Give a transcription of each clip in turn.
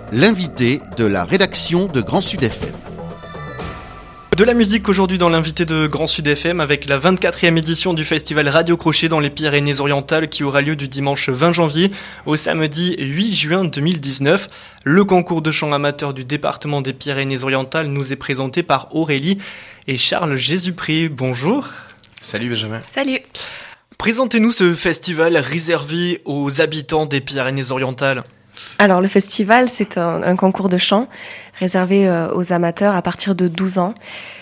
l'invité de la rédaction de Grand Sud FM. De la musique aujourd'hui dans l'invité de Grand Sud FM avec la 24e édition du festival Radio Crochet dans les Pyrénées-Orientales qui aura lieu du dimanche 20 janvier au samedi 8 juin 2019. Le concours de chant amateur du département des Pyrénées-Orientales nous est présenté par Aurélie et Charles Jésupré. Bonjour. Salut Benjamin. Salut. Présentez-nous ce festival réservé aux habitants des Pyrénées-Orientales. Alors le festival, c'est un concours de chant réservé aux amateurs à partir de 12 ans.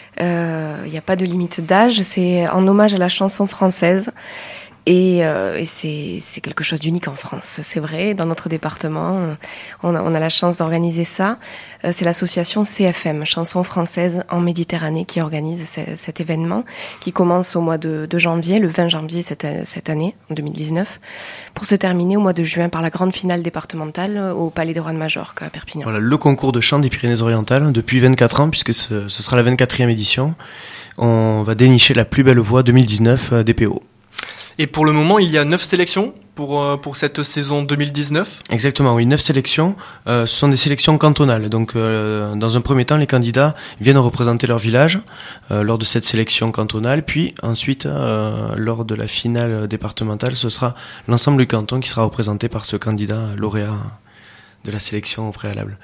Il n'y a pas de limite d'âge, c'est en hommage à la chanson française. Et c'est quelque chose d'unique en France, c'est vrai. Dans notre département, on a la chance d'organiser ça. C'est l'association CFM, Chanson Française en Méditerranée, qui organise cet événement, qui commence au mois de janvier, le 20 janvier cette année, en 2019, pour se terminer au mois de juin par la grande finale départementale au Palais des Rois de Majorque à Perpignan. Voilà, le concours de chant des Pyrénées-Orientales, depuis 24 ans, puisque ce sera la 24e édition. On va dénicher la plus belle voix 2019 DPO. Et pour le moment, il y a 9 sélections pour cette saison 2019. Exactement, oui, 9 sélections. Ce sont des sélections cantonales. Donc, dans un premier temps, les candidats viennent représenter leur village lors de cette sélection cantonale. Puis, ensuite, lors de la finale départementale, ce sera l'ensemble du canton qui sera représenté par ce candidat lauréat de la sélection au préalable.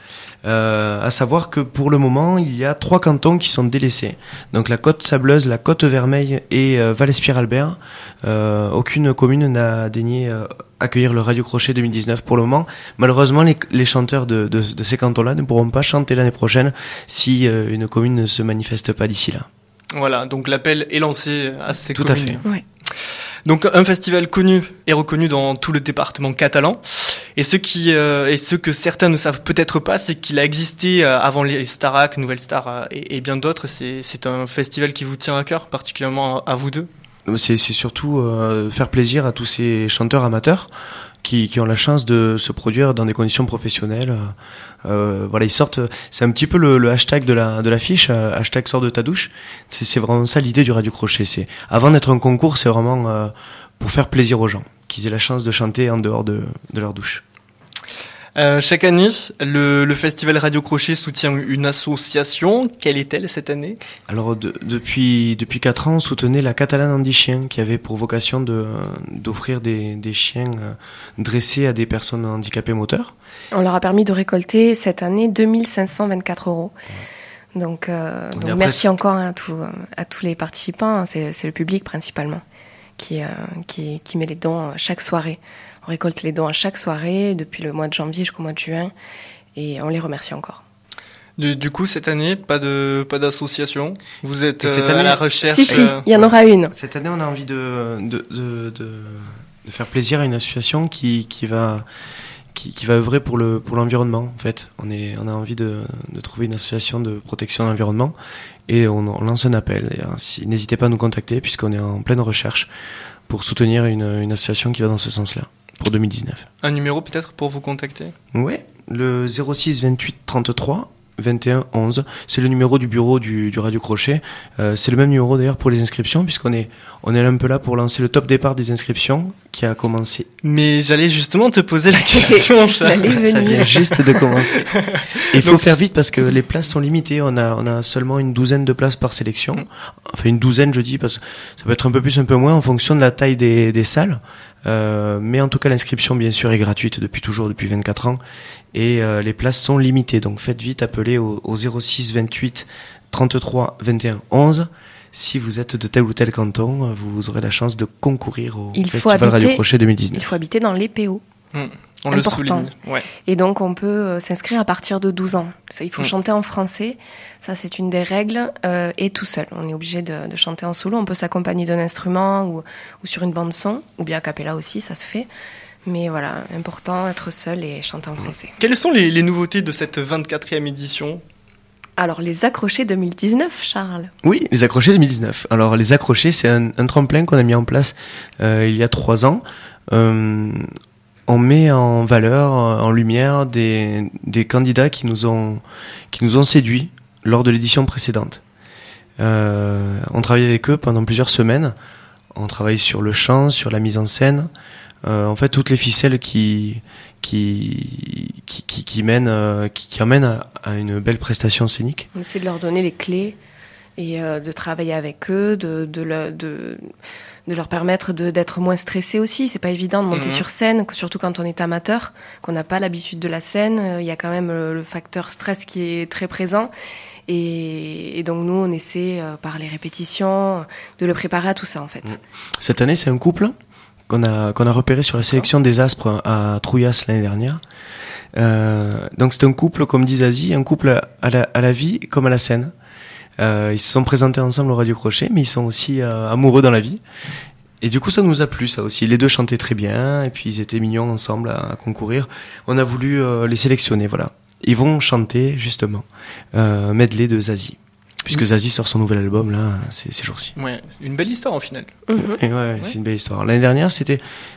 À savoir que pour le moment, il y a 3 cantons qui sont délaissés. Donc la Côte Sableuse, la Côte Vermeille et Val-Espire-Albert. Aucune commune n'a daigné accueillir le Radio Crochet 2019 pour le moment. Malheureusement, les chanteurs de ces cantons-là ne pourront pas chanter l'année prochaine si une commune ne se manifeste pas d'ici là. Voilà, donc l'appel est lancé à ces communes. Tout à fait. Ouais. Donc un festival connu et reconnu dans tout le département catalan. Et ce que certains ne savent peut-être pas, c'est qu'il a existé avant les Starac, Nouvelle Star et bien d'autres. C'est un festival qui vous tient à cœur, particulièrement à vous deux. C'est surtout faire plaisir à tous ces chanteurs amateurs qui ont la chance de se produire dans des conditions professionnelles. Voilà, ils sortent. C'est un petit peu le hashtag de l'affiche, hashtag sort de ta douche. C'est vraiment ça l'idée du Radio Crochet. C'est avant d'être un concours, c'est vraiment pour faire plaisir aux gens, qu'ils aient la chance de chanter en dehors de leur douche. Chaque année, le festival Radio Crochet soutient une association. Quelle est-elle cette année ? Alors depuis 4 ans, on soutenait la Catalane Handi-Chien, qui avait pour vocation d'offrir des chiens dressés à des personnes handicapées moteurs. On leur a permis de récolter cette année 2524 €. Donc merci encore à tous les participants. C'est le public principalement qui met les dons chaque soirée. On récolte les dons à chaque soirée depuis le mois de janvier jusqu'au mois de juin et on les remercie encore. Du coup, cette année, pas d'association. Vous êtes à la recherche. Si, il y en aura une. Cette année, on a envie de faire plaisir à une association qui va œuvrer pour l'environnement. En fait, on a envie de trouver une association de protection de l'environnement et on lance un appel. Et, n'hésitez pas à nous contacter puisqu'on est en pleine recherche pour soutenir une association qui va dans ce sens-là pour 2019. Un numéro peut-être pour vous contacter ? Ouais, le 06 28 33 21 11, c'est le numéro du bureau du Radio Crochet. C'est le même numéro d'ailleurs pour les inscriptions puisqu'on est un peu là pour lancer le top départ des inscriptions qui a commencé. Mais j'allais justement te poser la question, Charles. Ça vient juste de commencer. Il faut faire vite parce que les places sont limitées. On a seulement une douzaine de places par sélection. Enfin une douzaine je dis parce que ça peut être un peu plus, un peu moins en fonction de la taille des salles. Mais en tout cas l'inscription bien sûr est gratuite depuis 24 ans et les places sont limitées, donc faites vite, appelez au 06 28 33 21 11 si vous êtes de tel ou tel canton, vous aurez la chance de concourir au Festival Radio Crochet 2019. Il faut habiter dans les PO. On le souligne. Ouais. Et donc on peut s'inscrire à partir de 12 ans. Ça, il faut chanter en français, ça c'est une des règles, et tout seul. On est obligé de chanter en solo, on peut s'accompagner d'un instrument ou sur une bande son, ou bien a cappella aussi, ça se fait. Mais voilà, important d'être seul et chanter en français. Quelles sont les nouveautés de cette 24e édition ? Alors, les accrochés 2019, Charles. Oui, les accrochés 2019. Alors, les accrochés, c'est un tremplin qu'on a mis en place il y a 3 ans. On met en valeur, en lumière des candidats qui nous ont séduits lors de l'édition précédente. On travaille avec eux pendant plusieurs semaines. On travaille sur le chant, sur la mise en scène. En fait, toutes les ficelles qui qui amène à une belle prestation scénique. On essaie de leur donner les clés et de travailler avec eux, de leur permettre d'être moins stressés aussi. C'est pas évident de monter sur scène, surtout quand on est amateur, qu'on n'a pas l'habitude de la scène. Il y a quand même le facteur stress qui est très présent. Et donc nous, on essaie par les répétitions de le préparer à tout ça en fait. Cette année, c'est un couple qu'on a repéré sur la sélection des Aspres à Trouillas l'année dernière. Donc c'est un couple, comme dit Zazie, un couple à la vie comme à la scène. Ils se sont présentés ensemble au Radio Crochet, mais ils sont aussi amoureux dans la vie. Et du coup, ça nous a plu, ça aussi. Les deux chantaient très bien, et puis ils étaient mignons ensemble à concourir. On a voulu les sélectionner, voilà. Ils vont chanter, justement, medley de Zazie. Puisque Zazie sort son nouvel album, là, ces jours-ci. Ouais, une belle histoire, au final. Et ouais, c'est une belle histoire. L'année dernière, c'était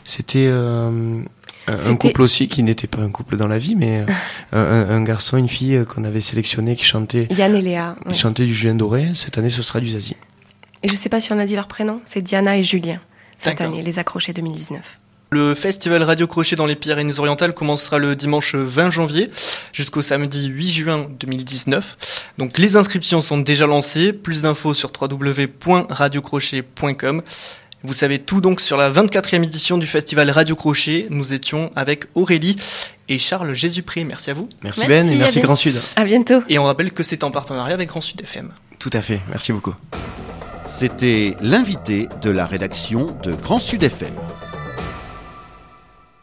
un couple aussi qui n'était pas un couple dans la vie, mais un garçon, une fille qu'on avait sélectionné qui chantait. Yann et Léa. Qui chantait du Julien Doré. Cette année, ce sera du Zazie. Et je sais pas si on a dit leur prénom. C'est Diana et Julien. Cette D'accord. année, les accrochés 2019. Le festival Radio Crochet dans les Pyrénées-Orientales commencera le dimanche 20 janvier jusqu'au samedi 8 juin 2019. Donc les inscriptions sont déjà lancées. Plus d'infos sur www.radiocrochet.com. Vous savez tout donc sur la 24e édition du festival Radio Crochet. Nous étions avec Aurélie et Charles Jésupré. Merci à vous. Merci Ben et merci Grand Sud. À bientôt. Et on rappelle que c'est en partenariat avec Grand Sud FM. Tout à fait. Merci beaucoup. C'était l'invité de la rédaction de Grand Sud FM.